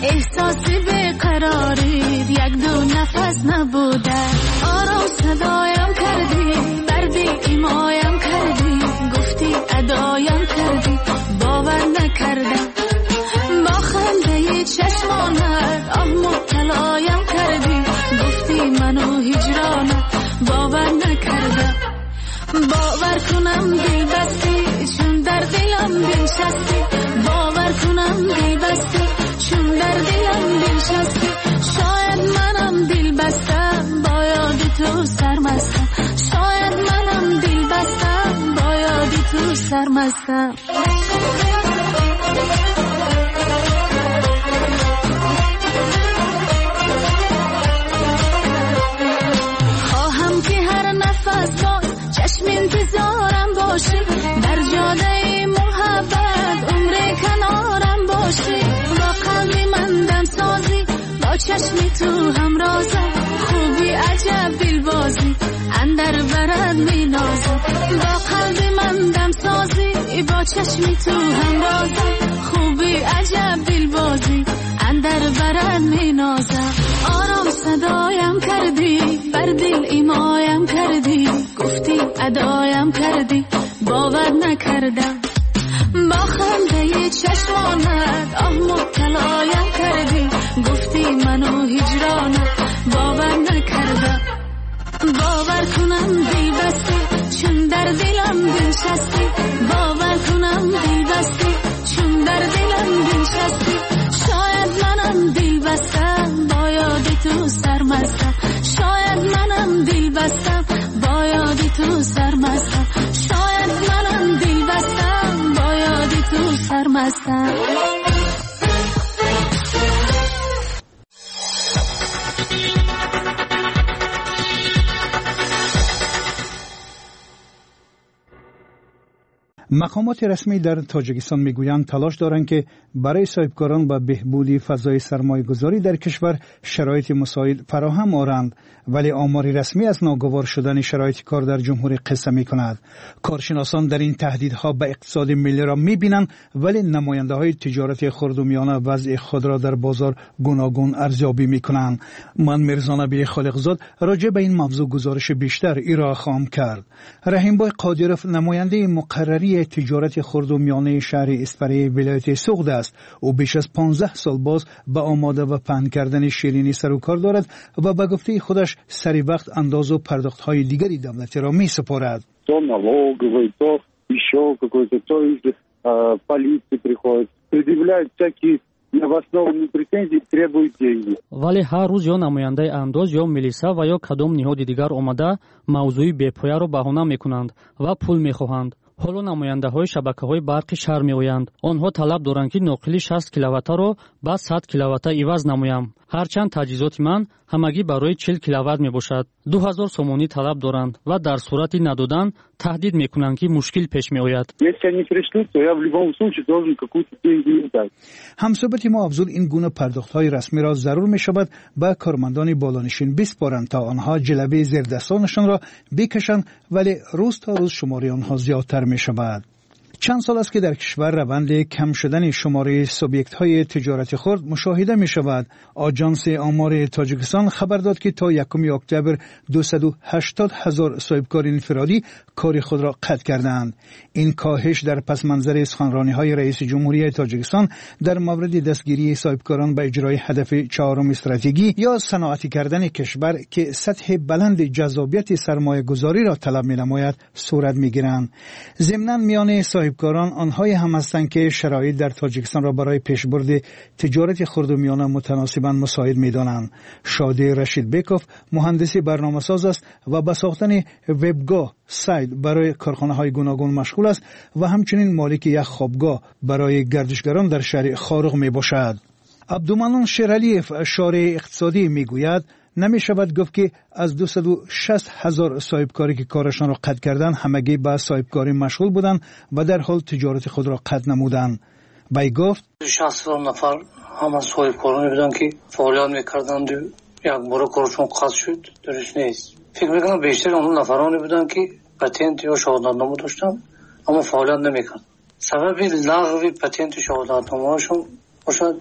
احساسی بیقراری یک دو نفس نبوده آرام صدایم کردی بردی ایمایم کردی گفتی ادایم کردی باور نکردم با خنده چشمانت آه مبتلایم کردی گفتی منو هجرانت باور نکردم باور کنم دل بستی چون در دلم بنشستی باور کنم دل بستی چون در دلم بنشستی شاید منم دل بستم با یاد تو سرمستم شاید منم دل بستم با یاد تو سرمستم خواهم که هر نفس باز چشم انتظارم باشی در جاده محبت عمر کنارم باشی با قلبی من دم سازی با چشمی تو همرازم خوبی عجب دلبازی اندر برد می نازم با قلبی من دم سازی با چشمی تو همرازم خوبی عجب دلبازی اندر برد می نازم آرام صدایم کردی بر دل ایمایم کردی گفتی ادایم کردی باور نکردم با خنده چشمانت آه مبتلایم کردی گفتی منو هجرانت باور نکردم باور کنم دل بستی چون در دلم بنشستی باور کنم دل بستی چون در دلم بنشستی شاید منم دل بستم با یاد تو سرمستم شاید منم دل بستم با یاد تو سرمستم شاید منم دل بستم با یاد تو سرمستم مقامات رسمی در تاجیکستان میگویند تلاش دارند که برای صاحبکاران و بهبود فضای سرمایه گذاری در کشور شرایط مساعد فراهم آورند، ولی آماری رسمی از ناگوار شدن شرایط کار در جمهوری قصه می کند. کارشناسان در این تهدیدها به اقتصاد ملی را می بینند، ولی نماینده های تجارت خرد و میانه وضع خود را در بازار گوناگون ارزیابی می کنند. من میرزا نبی خالقزاد راجع به این موضوع گزارش بیشتر ارائه خواهم کرد. رحیمبای قادرов نماینده مقرری تجارت خرد و میانه شهر اسپری ولایت سوغد است. او بیش از 15 سال باز به آماده و پهن کردن شیرینی سر و کار دارد و به گفته خودش سری وقت انداز و پرداخت‌های دیگری دولتی را می سپارد. То налоговый, то еще какой-то, то из полиции приходит, предъявляют всякие необоснованные претензии, требуют деньги. ولی هر روز یا نماینده انداز یا ملیسا و یا کدام نهاد دیگر آمده موضوع بی‌پایه را بهانه می‌کنند و پول می‌خواهند. حالا نماینده‌های شبکه‌های برق شهر می‌گویند آنها طلب دارند که ناقلی 60 کیلووات را با 100 کیلووات عوض نمایم. هرچند تجهیزات من همگی برای 40 کیلووات میباشد. 2000 سومونی طلب دارند و در صورت ندادن تهدید میکنند که مشکل پیش میآید. همصحبت ما افزود این گونه پرداخت‌های رسمی را ضرور می‌شود به کارمندان بالانشین بسپارند تا آنها جلبه زیردستانشان را بکشند، ولی روز تا روز شماره آنها زیادتر می‌شود. چند سال است که در کشور روند کم شدن شماره سوبیکت‌های تجارت خرد مشاهده می‌شود. آژانس آمار تاجیکستان خبر داد که تا 1 اکتبر 280,000 صاحبکار انفرادی کار خود را قطع کردند. این کاهش در پس منظر سخنرانی‌های رئیس جمهوری تاجیکستان در مورد دستگیری صاحبکاران به اجرای هدف 4 استراتژی یا صنعتی کردن کشور که سطح بلند جذابیت سرمایه‌گذاری را طلب می‌نماید صورت می‌گیرند. ضمناً میان صاحبکاران آنهایی هم هستند که شرایط در تاجیکستان را برای پیشبرد تجارت خرد و میانه متناسباً مساعد می‌دانند. شادی رشید بیکوف مهندس برنامه‌ساز است و به ساختن وبگاه سایت برای کارخانه‌های گوناگون مشغول است و همچنین مالک یک خوابگاه برای گردشگران در شهر خارق میباشد. عبدالمنان شیرعلیف شارع اقتصادی میگوید نمی شود گفت که از 260,000 صاحبکاری که کارشان را قطع کردند همگی به صاحبکاری مشغول بودند و در حال تجارت خود را قطع نمودند. بای گفت 60,000 نفر همه صاحبکارانی بودند که فعالیت میکردند و یک بار کارشون قطع شد. درست نیست. فکر میکنم بیشتر اون نفرانی بودند که پتنت یا شهادتنامه داشتند اما فعالیت نمیکردند. سبب لغو پتنت شهادتنامه‌شون باشد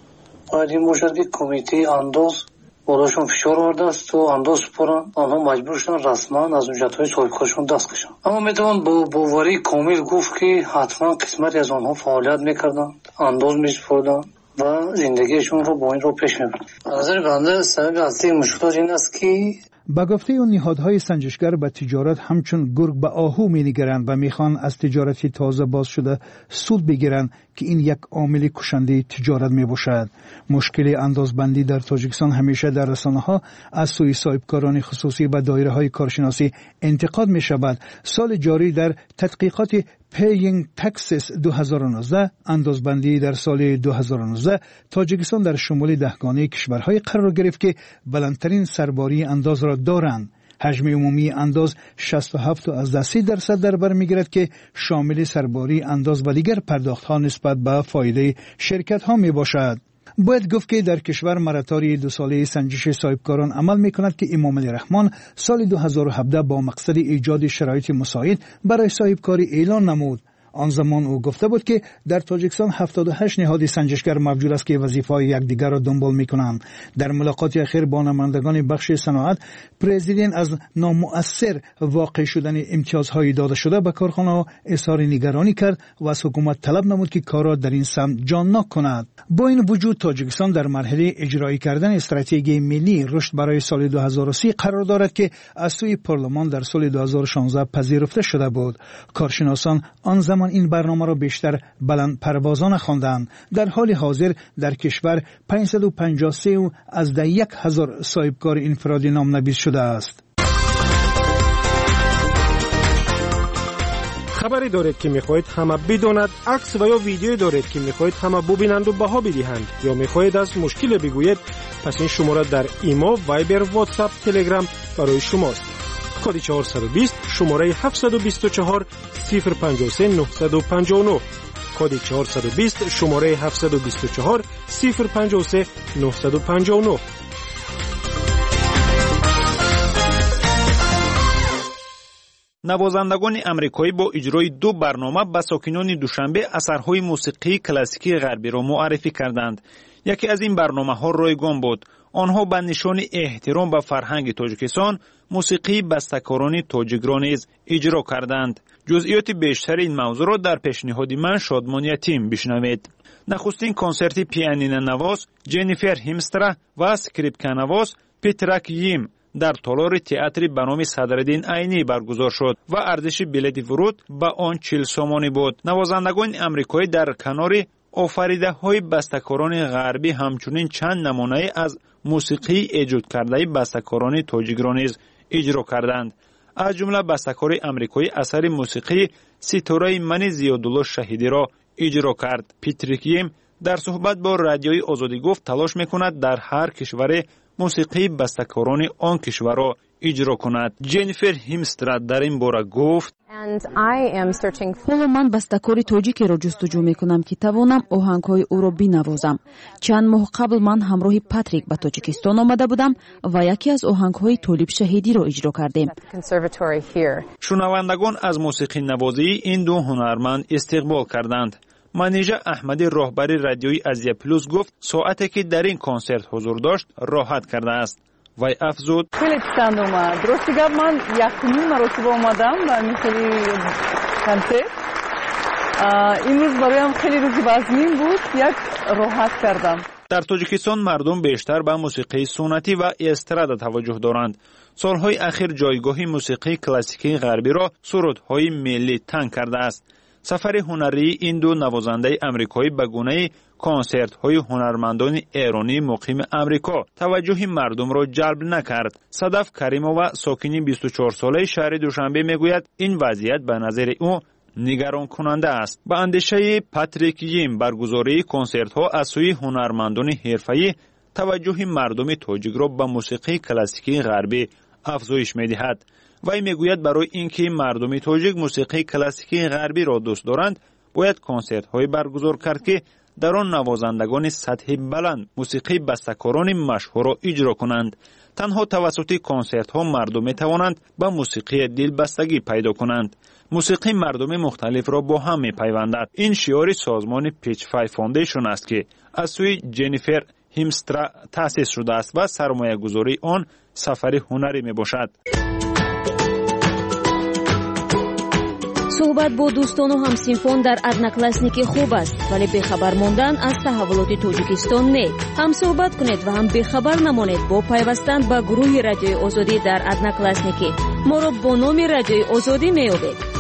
باید این باشد که کمیته انداز بالاشون فشار آورده است و انداز سپارن، آنها مجبور شدن رسما از اونجت‌های صاحبکارشون دست کشن. اما میتوان با باوری کامل گفت که حتما قسمتی از آنها فعالیت میکردن، انداز میسپردن و زندگیشون رو با این رو پیش میبرن. از نظر بنده سبب اصلی مشکلات این است که با گفته اون نهادهای سنجشگر به تجارت همچون گرگ به آهو می‌نگرند و میخوان از تجارتی تازه باز شده سود بگیرند که این یک عامل کشنده تجارت میباشد. مشکل اندازبندی در تاجیکستان همیشه در رسانه‌ها از سوی صاحبکاران خصوصی و دایره‌های کارشناسی انتقاد می‌شود. سال جاری در تحقیقات Paying Taxes 2019 اندازبندی در سال 2019 تاجیکستان در شمول دهگانه کشورهای قرار گرفت که بلندترین سرباری انداز را دارند. حجم عمومی انداز 67.3% در بر میگیرد که شامل سرباری انداز و دیگر پرداخت‌ها نسبت به فایده شرکت‌ها میباشد. باید گفت که در کشور مراتاری 2 ساله سنجش صاحبکاران عمل میکند که امام علی رحمان سال 2017 با مقصد ایجاد شرایط مساعد برای صاحبکاری اعلان نمود. آن زمان او گفته بود که در تاجیکستان 78 نهاد سنجشگر موجود است که وظیفه‌های یکدیگر را دنبال می‌کنند. در ملاقات اخیر با نمایندگان بخش صنعت، پرزیدنت از نامؤثر واقع شدن امتیازهای داده شده به کارخانه‌ها اظهار نگرانی کرد و از حکومت طلب نمود که کار را در این سمت جان‌ناک کند. با این وجود تاجیکستان در مرحله اجرایی کردن استراتژی ملی رشد برای سال 2030 قرار دارد که از سوی پارلمان در سال 2016 پذیرفته شده بود. کارشناسان آن زمان این برنامه را بیشتر بلند پروازانه خواندند. در حال حاضر در کشور 553 از 1000 صاحبکار انفرادی نامنویس شده است. خبری دارید که میخواهید همه بداند، عکس و یا ویدیویی دارید که میخواهید همه ببینند و بها بدهند، یا میخواهید از مشکل بگویید، پس این شماره در ایمو، وایبر، واتساپ، تلگرام برای شماست. کد 420 شماره 724 053 959. کد 420 شماره 724 053 959. نوازندگان امریکایی با اجرای 2 برنامه به ساکنان دوشنبه اثرهای موسیقی کلاسیکی غربی را معرفی کردند. یکی از این برنامه‌ها رایگان بود. آنها به نشان احترام به فرهنگ تاجیکستان موسیقی بسته‌کاران تاجیک را نیز اجرا کردند. جزئیات بیشتر این موضوع را در پیشنهاد من شادمان یتیم بشنوید. نخستین کنسرت پیانینو نواز جنیفر هیمسترا و اسکریپکا نواز پیتراک ییم در تالار تئاتر به نام صدرالدین عینی برگزار شد و ارزش بلیط ورود به آن 40 سومانی بود. نوازندگان امریکایی در کنار آفریده‌های بسته‌کاران غربی همچنین چند نمونه از موسیقی ایجاد کرده بسته‌کاران تاجیک را نیز اجرا کردند. از جمله بسته‌کار امریکایی اثر موسیقی ستاره من زیادالله شهیدی را اجرا کرد. پیتریک ییم در صحبت با رادیوی آزادی گفت تلاش می‌کند در هر کشور موسیقی بسته‌کاران آن کشور را اجرا کند. جنیفر هیمسترا در این باره گفت: حالا من بسته‌کاری تاجیکی را جستجو می‌کنم که توانم آهنگ‌های او را بنوازم. چند ماه قبل من همراه پاتریک به تاجیکستان آمده بودم و یکی از آهنگ‌های طالب شهیدی را اجرا کردیم. شنوندگان از موسیقی نوازی این 2 هنرمند استقبال کردند. منیژه احمدی راهبر رادیوی ازیا پلوس گفت ساعتی که در این کنسرت حضور داشت راحت کرده است. وی افزود: خیلی پسند اومد. درستی گفت من یکمین مرتبه اومدم و این خیلی کنسرت. این روز برایم خیلی روز وزمین بود. یک راحت کردم. در تاجیکستان مردم بیشتر به موسیقی سنتی و استرادا توجه دارند. سالهای اخیر جایگاه موسیقی کلاسیکی غربی را سرودهای ملی تنگ کرده است. سفر هنری این 2 نوازنده امریکایی به گونه کنسرت‌های هنرمندان ایرانی مقیم امریکا توجه مردم را جلب نکرد. صدف کریمووا ساکن 24 ساله شهر دوشنبه میگوید این وضعیت به نظر او نگران کننده است. به اندیشه پاتریک ییم برگزاری کنسرت‌ها از سوی هنرمندان حرفه‌ای توجه مردم تاجیک را به موسیقی کلاسیکی غربی افزایش می‌دهد. وی میگوید برای اینکه مردم تاجیک موسیقی کلاسیکی غربی را دوست دارند باید کنسرت‌های برگزار کرد که در آن نوازندگان سطح بلند موسیقی بسته‌کاران مشهور را اجرا کنند. تنها توسط کنسرت‌ها مردم می‌توانند به موسیقی دلبستگی پیدا کنند. موسیقی مردم مختلف را با هم می‌پیوندد. این شعار سازمان پیچ فای فاندیشن است که از سوی جنیفر هیمسترا تأسیس شده است و سرمایه گذاری آن سفر هنری می باشد. صحبت با دوستان و همسینفون در одноклассники خوب است، ولی بخبر ماندن از تحولات تاجیکستان نه. هم صحبت کنید و هم بخبر نمانید با پیوستن به گروه رادیوی آزادی در одноклассники. ما را با نام رادیوی آزادی می‌یابید.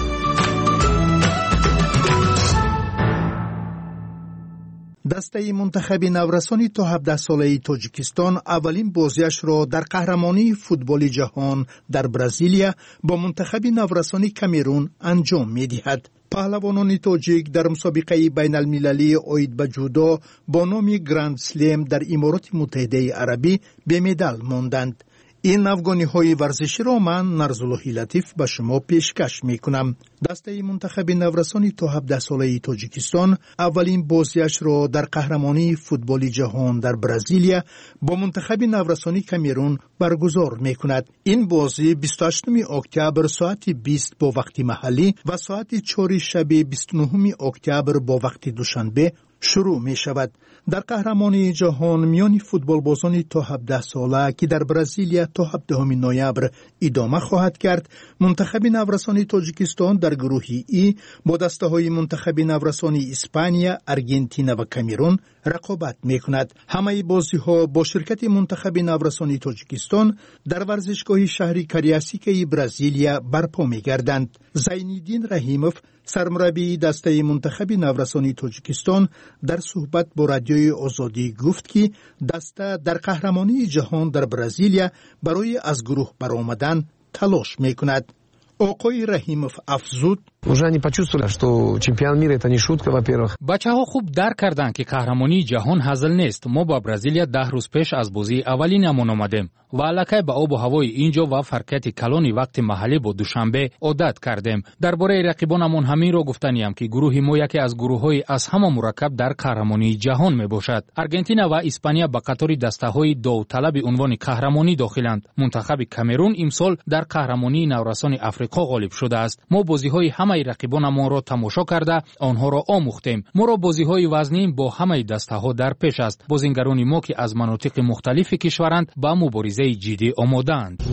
دسته منتخب نورسانی تا 17 ساله تاجیکستان اولین بازیش را در قهرمانی فوتبال جهان در برزیلیا با منتخب نورسانی کامرون انجام می‌دهد. پهلوانان تاجیک در مسابقه بین المللی عاید به جودو با نام گراند سلم در امارات متحده عربی به مدال ماندند. این افغانی‌های ورزشی را من نرزاللهی لطیف به شما پیشکش می‌کنم. دسته منتخب نورسانی تا 17 ساله تاجیکستان اولین بازیش را در قهرمانی فوتبال جهان در برزیلیا با منتخب نورسانی کامرون برگزار می‌کند. این بازی 28 اکتبر ساعت 20 با وقت محلی و ساعت 4 شب 29 اکتبر با وقت دوشنبه شروع می شود. در قهرمانی جهان میان فوتبال بازان تا 17 ساله که در برزیلیا تا 17 نوامبر ادامه خواهد کرد، منتخب نورسانی تاجیکستان در گروه ای با دسته های منتخب نورسانی اسپانیا، ارژانتین و کامرون رقابت می کند. همه بازی ها با شرکت منتخب نورسانی تاجیکستان در ورزشگاه شهری کریاسیکی برزیلیا برپا می گردند. زینالدین رحیموف سرمربی دسته منتخب نورسانی تاجیکستان در صحبت با رادیوی آزادی گفت که دسته در قهرمانی جهان در برزیلیا برای از گروه برآمدن تلاش می‌کند. آقای رحیموف افزود: уже они почувствовали, что чемпион мира это не шутка, во-первых. بچه‌ها خوب درک کردند که قهرمانی جهان هزل نیست. ما با برزیلیا 10 روز پیش از بازی اولینمون آمدیم و الکی به آب و هوای اینجا و فرکت کلان وقت محلی با دوشنبه عادت کردیم. درباره رقیبانمون همین رو گفتنیم که گروه ما یکی از گروه‌های از همه مرکب در قهرمانی جهان میباشد. ارژانتین و اسپانیا به قطار دسته‌های داوطلب عنوان قهرمانی داخلند. منتخب کامرون امسال در قهرمانی نورسان آفریقا غالب شده است. ما بازی‌های همه رقیبانمان را تماشا کرده آنها را آموختیم. ما را بازی‌های وزنی با همه دسته‌ها در پیش است. بازیگران ما که از مناطق مختلف کشورند با مبارزه جدی آماده‌اند.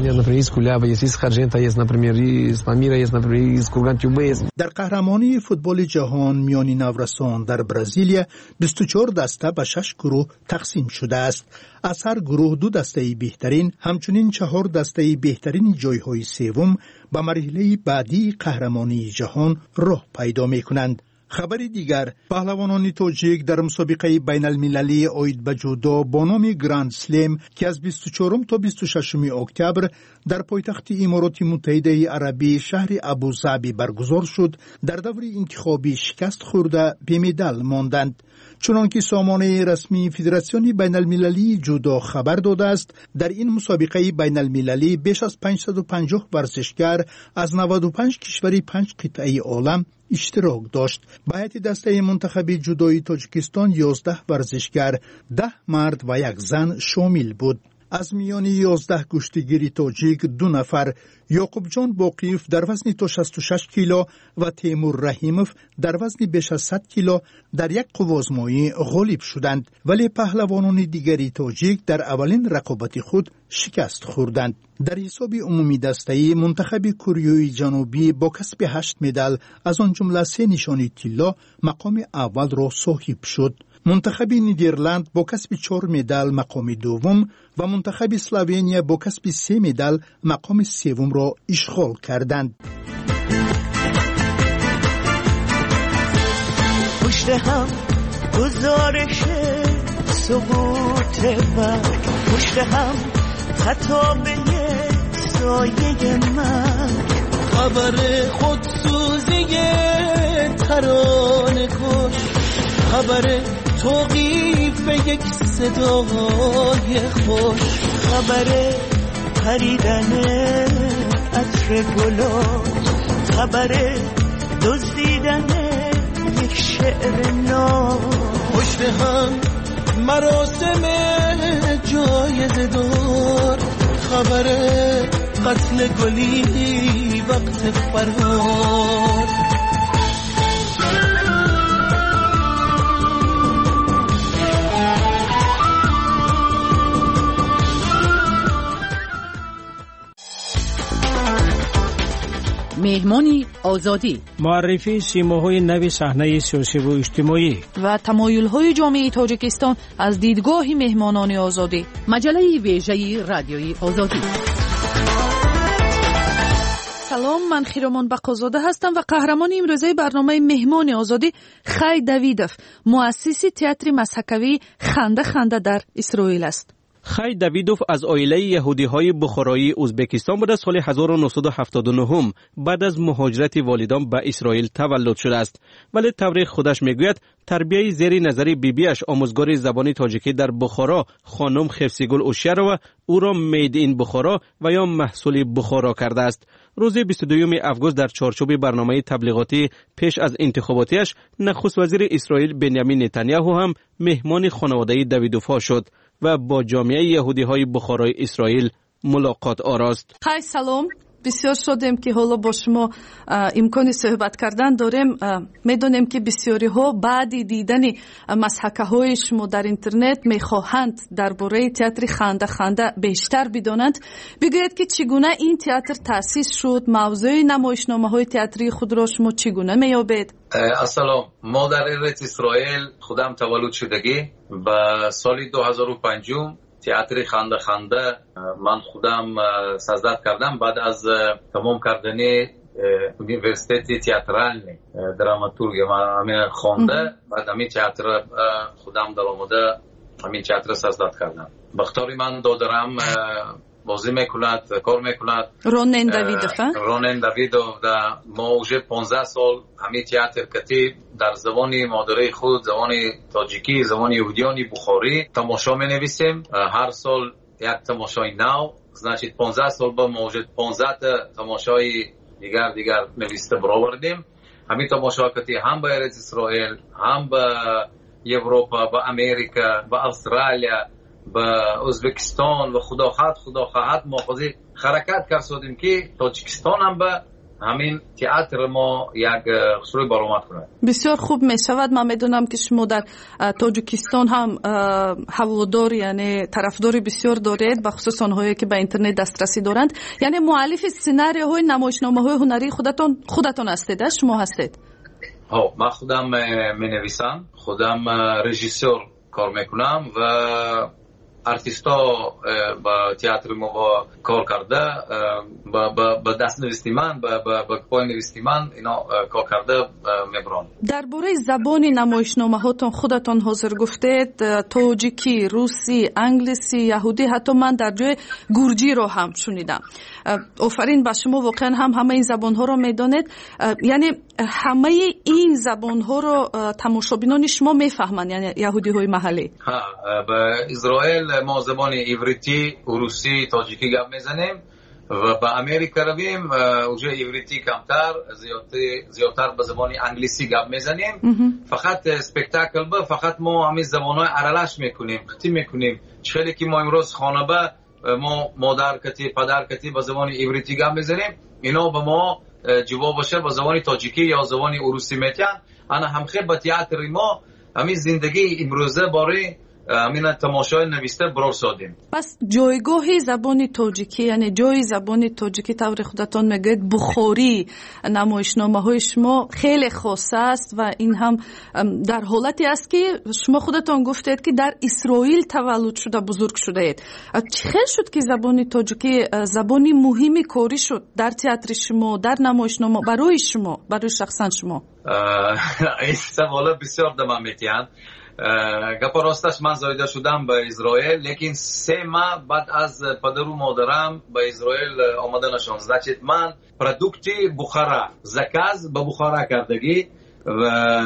در قهرمانی فوتبال جهان میان نورسان در برزیلیا 24 دسته به 6 گروه تقسیم شده است. از هر گروه 2 دسته بهترین همچنین 4 دسته بهترین جایهای سوم به مرحله بعدی قهرمانی جهان راه پیدا می‌کنند. خبر دیگر، پهلوانان تاجیک در مسابقه بین المللی عاید به جودو با نام گراند سلم که از 24 تا 26 اکتبر در پایتخت امارات متحده عربی شهر ابوظبی برگزار شد، در دور انتخابی شکست خورده به مدال ماندند. چنانکه سامانه رسمی فدراسیون بین المللی جودو خبر داده است، در این مسابقه بین المللی بیش از 550 ورزشکار از 95 کشور 5 قطعه عالم اشتراک داشت. به هیئت دسته منتخب جودوی تاجیکستان 11 ورزشکار، 10 مرد و 1 زن شامل بود. از میان 11 کشتیگیر تاجیک 2 نفر، یعقوب جان باقیف در وزن تا 66 کیلو و تیمور رحیموف در وزن بیش از 100 کیلو در یک قوازمایی غالب شدند، ولی پهلوانان دیگری تاجیک در اولین رقابت خود شکست خوردند. در حساب عمومی دسته منتخب کره جنوبی با کسب 8 مدال از آن جمله 3 نشانی طلا مقام اول را صاحب شد. منتخب نیدرلند با کسب 4 مدال مقام دوم و منتخب اسلوونیا با کسب 3 مدال مقام سوم را اشغال کردند. پشت هم گزارش سقوط برگ، پشت هم خطابه سایه مرگ، خبر خودسوزی ترانه کش، خبر توقیف یک صدای خوش، خبر پریدن عطر گلات، خبر دزدیدن یک شعر نو، پشت هم مراسم جایزه دار، خبر قتل گلی وقت فرار. مهمانی آزادی، معرفی سیماهای نوی صحنه سیاسی و اجتماعی و تمایل‌های جامعه تاجیکستان از دیدگاه مهمانان آزادی. مجله ویژه رادیوی آزادی. سلام، من خیرمان بقازاده هستم و قهرمان امروزه برنامه مهمان آزادی خی دویدوف، مؤسس تئاتر مسحکوی خنده خنده در اسرائیل است. خی دویدوف از عائله یهودی‌های بخارایی ازبکستان بود. سال 1979 بعد از مهاجرت والدان به اسرائیل تولد شده است، ولی تاریخ خودش میگوید تربیت زیر نظر بیبیش آموزگار زبان تاجیکی در بخارا خانم خفسیگل اوشیارова او را مید این بخارا و یا محصول بخارا کرده است. روز 22 آگوست در چارچوب برنامه تبلیغاتی پیش از انتخاباتیش نخست وزیر اسرائیل بنیامین نتانیاهو هم مهمان خانواده دویدوف شد و با جامعه یهودی‌های بخارای اسرائیل ملاقات آراست. خیلی سلام، بسیار شدیم که حالا با شما امکان صحبت کردن داریم. میدونیم که بسیاری ها بعد دیدن مسحکه های شما در اینترنت میخواهند درباره تئاتر خنده خنده بیشتر بدانند. بگویید که چگونه این تئاتر تأسیس شد، موضوع نمایشنامه های تئاتری خود را شما چگونه میابید؟ السلام، ما در ایرت اسرائیل خودم تولد شدگی و سال 2005 تئاتر خنده خنده من خودم سازد کردم بعد از تمام کردن یونیورسیته تئاترال دراماتورگ من خوانده. بعد همین تئاتر خودم در آمده همین تئاتر سازد کردم. بختاری من دادرم بازی میکند، کار میکند. رونن دویدوف. رونن دویدوف ما اوجه 15 سال همین تئاتر کتیب در زبان مادری خود، زبان تاجیکی، زبان یهودیانی بخاری تماشا مینویسیم. هر سال یک تماشای نو، значит 15 سال با موجود 15 تماشای دیگر نویسته برآوردیم. همین تماشا کتی هم به ارض اسرائیل، هم به اروپا، به امریکا، به استرالیا، به ازبکستان و خدا خواهد ما خودی حرکت کردیم که تاجیکستان هم به همین تئاتر ما یک خصوصی برآمد کنه. بسیار خوب می شود. من میدونم که شما در تاجیکستان هم هوادار، یعنی طرفدار بسیار دارید، به خصوص آنهایی که به اینترنت دسترسی دارند. یعنی مؤلف سناریوهای نمایشنامه‌های هنری خودتان هستید؟ شما هستید؟ من خودم می نویسم، خودم رژیسور کار میکنم و ارتیستا با تئاتر ما با کار کرده، با دست نویسی من، با پای نویسی من اینا کار کرده میبرم. درباره زبان نمایشنامه هاتون خودتان حاضر گفتید تاجیکی، روسی، انگلیسی، یهودی، حتی من در جای گورجی رو هم شنیدم. آفرین به شما، واقعا هم همه این زبان ها رو میدانید. یعنی همه این زبان ها رو تماشابینان شما میفهمند، یعنی یهودی های محلی؟ به اسرائیل ما زبان عبریتی، روسی، تاجیکی گپ میزنیم و به امریکا رویم اوجه عبریتی کمتر، زیادتر به زبان انگلیسی گپ میزنیم. فقط اسپکتاکل با فقط ما همین زبانهای ارلش میکنیم، خطی میکنیم. چخیلی که ما امروز خانه با ما مادر کتی، پدر کتی به زبان عبریتی گپ میزنیم، اینا به ما جواب باشه به زبان تاجیکی یا زبان روسی میتن. انا همخیل به تئاتر ما همین زندگی امروزه باره همین تماشای نویسته برار سادیم. پس جایگاه زبان تاجیکی، یعنی جای زبان تاجیکی طور خودتان میگید بخاری نمایشنامه های شما خیلی خاص است و این هم در حالتی است که شما خودتان گفتید که در اسرائیل تولد شده، بزرگ شده اید. چه شد که زبان تاجیکی زبانی مهمی کاری شد در تئاتر شما، در نمایشنامه برای شما، برای شخصا شما؟ این سوال بسیار دم میتیان. گپ راستش من زایده شدم به اسرائیل، لیکن 3 ماه بعد از پدر و مادرم به اسرائیل آمده نشان. значит من پروداکتی بخارا زکاز به بخارا کردگی و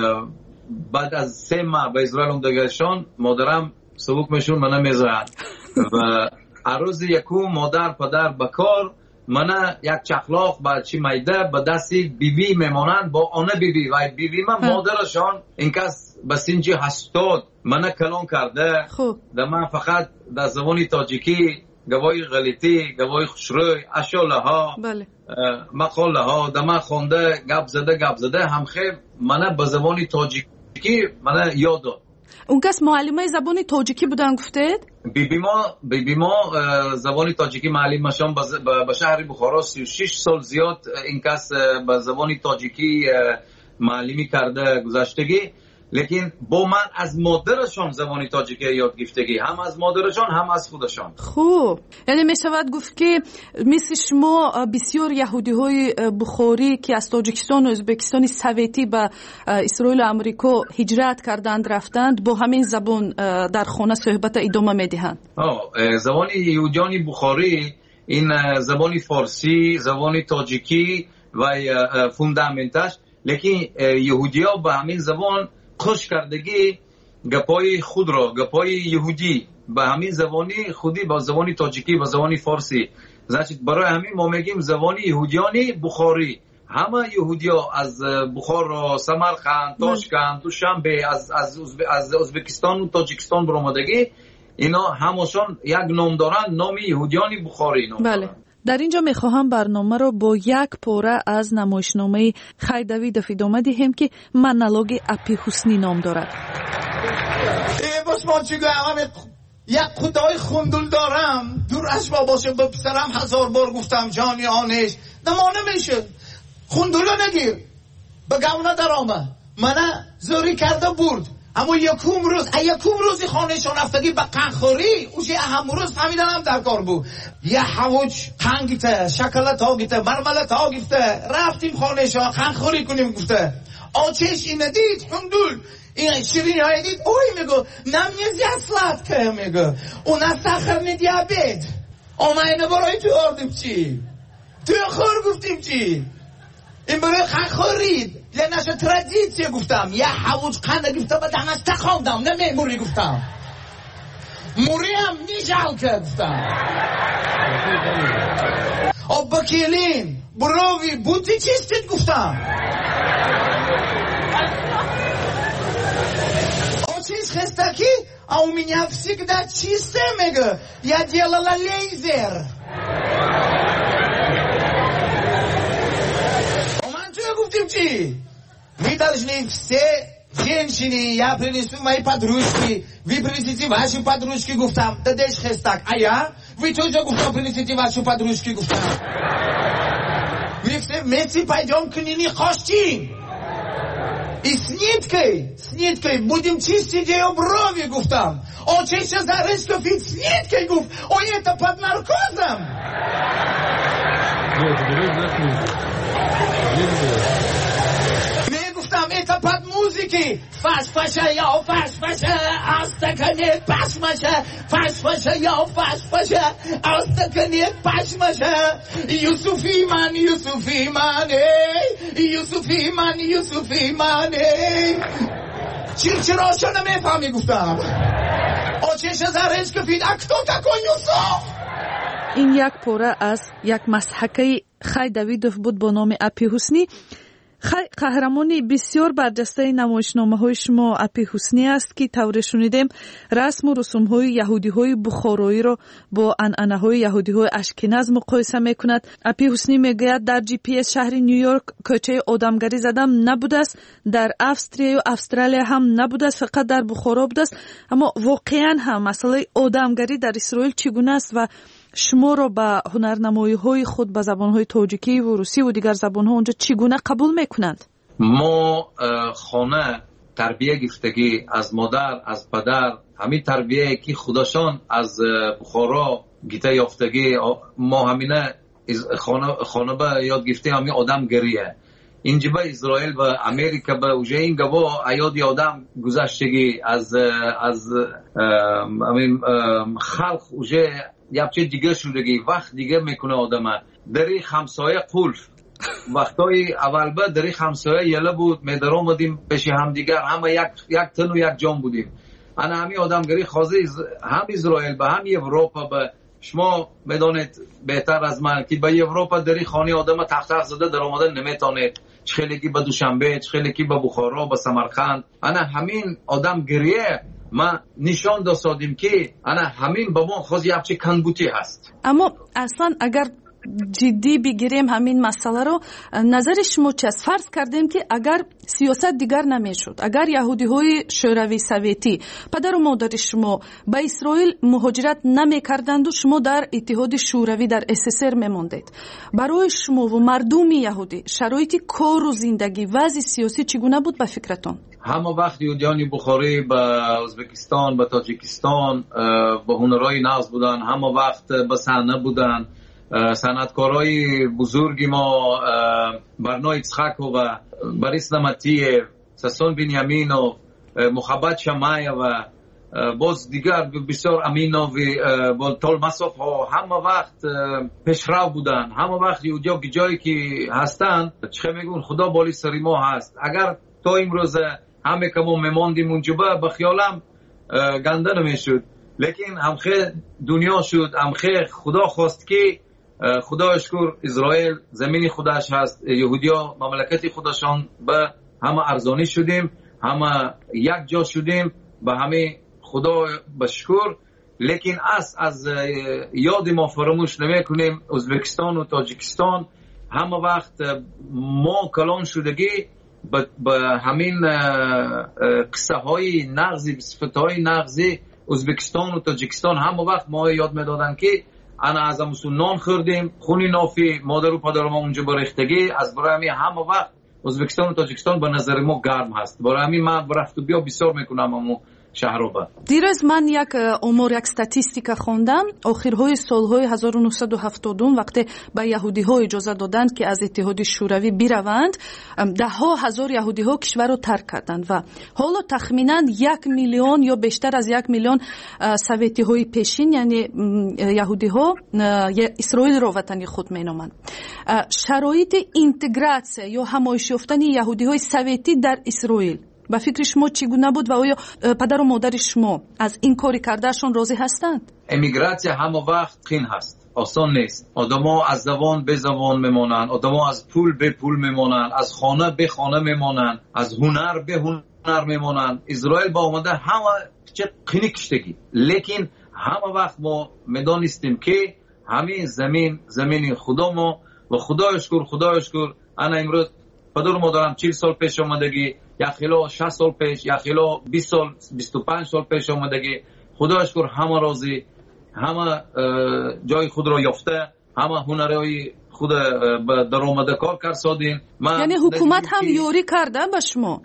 بعد از 3 ماه به اسرائیل اومدگشون مادرم سبوک میشون منو میذارن و روز یکم مادر پدر به کار منه یک چخلاق با چی میده به دستی بیبی میمونن با آنه بیبی و بیبی من مادرشان این کس به سنج 80 منه کلون کرده. در من فقط در زبان تاجیکی گواهی غلیطی، گواهی خوشروی، اشاله ها، مقاله ها در من خونده گپ زده هم خیلی منه به زبان تاجیکی منه یاد داد. اون کس معلمای زبان تاجیکی بودن گفتید؟ بیبی ما زبان تاجیکی معلم شدم به شهر بخارا. 36 سال زیاد این کس به زبان تاجیکی معلمی کرده گذشتگی، لیکن با من از مادرشان زبان تاجیکی یاد گرفتگی، هم از مادرشان هم از خودشان. خوب، یعنی می شود گفت که مثل شما بسیار یهودی های بخاری که از تاجیکستان و ازبکستان سوویتی به اسرائیل و امریکا هجرت کردند رفتند، با همین زبان در خانه صحبت ادامه میدهند. زبان یهودیان بخاری این زبان فارسی، زبان تاجیکی و فوندامنتش، لیکن یهودی‌ها به همین زبان خوش کردگی گپای خود را، گپای یهودی به همین زبانی خودی، با زبانی تاجیکی، با زبانی فارسی. значит برای همین ما میگیم زبانی یهودیانی بخاری. همه یهودیا از بخارا، سمرقند، تاشکند، دوشنبه، از ازبکستان و تاجیکستان برآمدگی، اینا همشون یک نام دارن، نام یهودیانی بخاری نام دارن. بله. در اینجا میخواهم برنامه رو با یک پاره از نمایشنامه خیدوی ادامه دهیم که منالوگ اپی حسنی نام دارد. باش ما چی گویم، یک خدای خوندول دارم، دور اشبا باشه به پسرم 1000 بار گفتم جانی آنش نمانه میشه، خوندولو نگیر به گونه در آمد منه زوری کرده برد، اما یکم روزی خانهشان رفتگی به قنخوری اوشی اهم روز فهمیدنم در کار بود، یه حوچ قنگیته، شکلت ها گیته، مرملت ها گیته، رفتیم خانهشان قنخوری کنیم گفته آچش اینه دید خوندول این شیرینی های دید اوی میگو نمیزی اصلت که میگو اونا سخر دیابت اما اینه برای تو آردیم چی توی خور گفتیم چی این برای قنخورید لنش ترادیسیه گفتم یه حوض قنده گفته به دمست تخوندم نمی موری گفتم موری هم نیجال که گفتم آب بکیلین بروی بودی چیستید گفتم آچیز خستکی او می نفسی که در چیسته میگه یا دیلالا لیزر گفتیم چی؟ Вы должны все женщины, я принесу мои подружки, вы принесите ваши подружки, гуфтам, да дешь хестак, а я? Вы тоже, гуфтам, принесите ваши подружки, гуфтам. Мы все вместе пойдем к Нине Хошти. И с ниткой будем чистить ее брови, гуфтам. Он сейчас зарысков и с ниткой, гуф, он это под наркозом. Это под музыки. Фаш-фаша, я фаш-фаша, астаканет паш-маша. Фаш-фаша, я фаш-фаша, астаканет паш-маша. Юсуфиман, Юсуфиман. Чирчирошо намефами гуфтам. Очеша заречка фид, а кто такой Юсуф? این یک پاره از یک مسحکه خی دویدوف بود با نام اپی حسنی. قهرمانی بسیار برجسته نمایشنامه های شما اپی حسنی است که طور شنیدیم رسم و رسوم های یهودی های بخارایی را با عنعنه های یهودی های اشکناز مقایسه میکند. اپی حسنی میگوید در جی پی اس شهر نیویورک کوچه آدمگری زدم نبوده است، در استرالیا و استرالیا هم نبوده است، فقط در بخارا بوده است. اما واقعا هم مسئله آدمگری در اسرائیل چگونه است و شما رو به هنرنمایی های خود به زبان های تاجیکی و روسی و دیگر زبان ها اونجا چگونه قبول میکنند؟ ما خانه تربیه گرفتگی از مادر، از پدر، همین تربیه که خودشان از بخارا گیته یافتگی، ما همینه خانه به یاد گرفتیم، همین آدم گریه. اینجا به اسرائیل و امریکا به اوجه این گواه ایادی آدم گذشتگی از همین خلق اوجه یه چه دیگه شدگی وقت دیگه میکنه آدم. دری همسایه قلف وقتای اول با دری همسایه یله بود، میدر آمدیم پیش هم دیگر، همه یک تن و یک جام بودیم. انا همین آدمگری خازه هم اسرائیل به هم اروپا به شما میدانید بهتر از من که به اروپا دری خانه آدم تخت زده در آمدن نمیتونید، خیلی کی به دوشنبه، خیلی کی به بخارا، به سمرقند. انا همین آدم گریه ما نشان دادیم که انا همین با ما خود یک چه کنبوتی هست. اما اصلا اگر جدی بگیریم همین مسئله رو، نظر شما چی است؟ فرض کردیم که اگر سیاست دیگر نمیشد، اگر یهودی های شوروی سوویتی پدر و مادر شما به اسرائیل مهاجرت نمیکردند و شما در اتحاد شوروی در SSR میماندید، برای شما و مردم یهودی شرایط کار و زندگی وضع سیاسی چگونه بود به فکرتون؟ همه وقت یهودیان بخاری به ازبکستان، به تاجیکستان به هنرهای نغز بودن، همه وقت به صحنه بودن. صنعتکارای بزرگی ما برنای یצחקוב و بریس نمتیف، ساسون بنیامینوف، محبت شمایه و باز دیگر بسیار امینوف و تولماسوف ها همه وقت پیشرو بودن. همه وقت یهودیا جایی که هستن چه میگون خدا بالی سری ما هست. اگر تا امروز همه که ما میماندیم اونجا به خیالم گنده نمیشد، لیکن همخه دنیا شد، همخه خدا خواست که خدا شکر اسرائیل زمین خودش هست، یهودیا مملکت خودشان به همه ارزانی شدیم، همه یک جا شدیم، به همه خدا بشکر. لیکن از یاد ما فراموش نمی کنیم ازبکستان و تاجیکستان همه وقت ما کلان شدگی به همین قصه های نغزی، صفت های نغزی ازبکستان و تاجیکستان همه وقت ما یاد میدادن که انا از همون نان خوردیم، خونی نافی مادر و پدر ما اونجا برختگی. از برای همین همه وقت ازبکستان و تاجیکستان به نظر ما گرم هست. برای همین من رفت و بیا بسیار میکنم همون شهرابه. دیروز من یک آمار، یک استاتستیکا خوندم، آخرهای سالهای 1970 وقتی به یهودی ها اجازه دادند که از اتحاد شوروی بروند، ده ها هزار یهودی ها کشور رو ترک کردند و حالا تخمینا 1 میلیون یا بیشتر از 1 میلیون سوویتی های پیشین، یعنی یهودی ها، اسرائیل رو وطن خود مینامند. شرایط اینتگراسیون یا همایش یافتن یهودی های سوویتی در اسرائیل با فکر شما چگونه بود و آیا پدر و مادر شما از این کاری کردهشون راضی هستند؟ امیگراسیون همه وقت قین هست، آسان نیست. آدما از زبان به زبان میمونن، آدما از پول به پول میمونن، از خانه به خانه میمونن، از هنر به هنر میمونن. اسرائیل با اومده همه چه قینی کشتگی، لیکن همه وقت ما میدانستیم که همین زمین خدا ما و خدای شکر انا امروز پدر و مادرم 40 سال پیش آمدگی، یا خیلی 60 سال پیش، یا خیلی 20 سال 25 سال پیش آمدگی، خدا شکر همه راضی، همه جای خود را یافته، همه هنرهای خود درآمده کار کرد سادین. یعنی حکومت هم یوری کرده به شما؟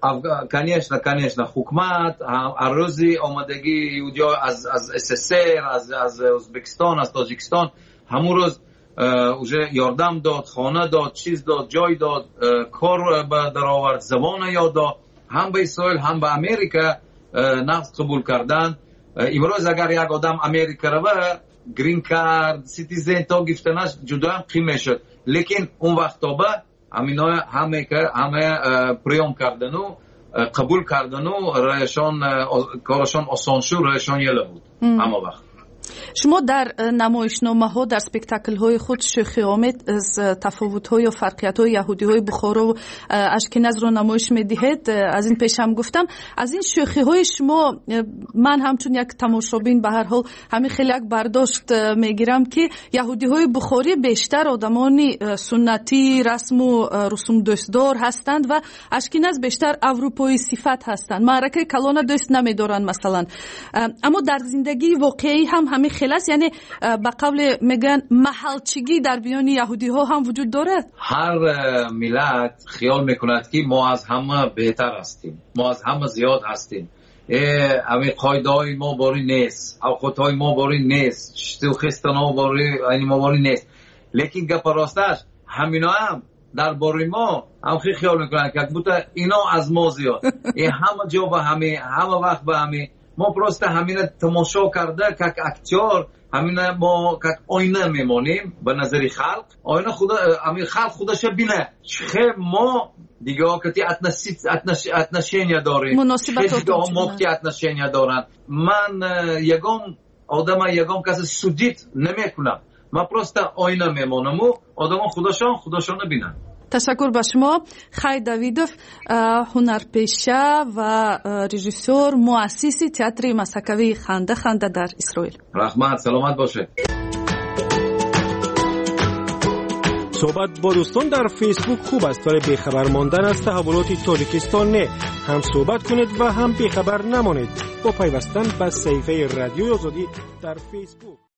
کنیشنا حکومت روزی آمدگی یودیا از SSR، از ازبکستان، از تاجیکستان همون روز اوجه یاردم داد، خانه داد، چیز داد، جای داد، کار به در آورد، زبان یاد داد. هم به اسرائیل هم به امریکا نفت قبول کردن. امروز اگر یک آدم امریکا رو گرین کارد، سیتیزن تا گفتنش جدا هم قیمه شد، لیکن اون وقت تا به همه پریام کردن و قبول کردن و کارشان آسان شد، رایشان یله بود همه وقت. شما در نمایشنامه ها، در سپکتاکل های خود شوخی آمد از تفاوت های و فرقیت های یهودی های بخارا و اشکناز رو نمایش میدهید. از این پیش هم گفتم از این شوخی های شما من همچون یک تماشابین به هر حال همین خیلی یک برداشت میگیرم که یهودی های بخاری بیشتر آدمانی سنتی، رسم و رسوم دوستدار هستند و اشکناز بیشتر اروپایی صفت هستند، معرکه کلان دوست نمیدارن مثلا. اما در زندگی واقعی هم همین خلاص، یعنی به قول میگن محلچگی در بیان یهودی ها هم وجود دارد. هر ملت خیال میکند که ما از همه بهتر هستیم، ما از همه زیاد هستیم، همین قاعده های ما باری نیست، اوقات های ما باری نیست، خستان ها باری نیست. لیکن گپ راستش همینا هم در باری ما هم خیال میکنن که بوده اینا از ما زیاد. همه جا به همه وقت به همه ما پروسته همین تماشا کرده که اکتیار همین ما که آینه میمونیم به نظر خلق، آینه خدا همین خلق خودش بینه چه ما دیگه که اتنشینیا داریم، مناسبت دیگه ما که اتنشینیا دارن. من یگام کسی سودیت نمیکنم، من پروسته آینه میمونم و آدم خودشان بینن. تشکر به شما خی دویدوف، هنرپیشه و رژیسور، مؤسس تئاتر مسکوی خنده در اسرائیل. رحمت سلامت باشه. صحبت با دوستان در فیسبوک خوب است ولی بیخبر ماندن از تحولات تاجیکستان نه. هم صحبت کنید و هم بیخبر نمانید با پیوستن به صفحه رادیوی آزادی در فیسبوک.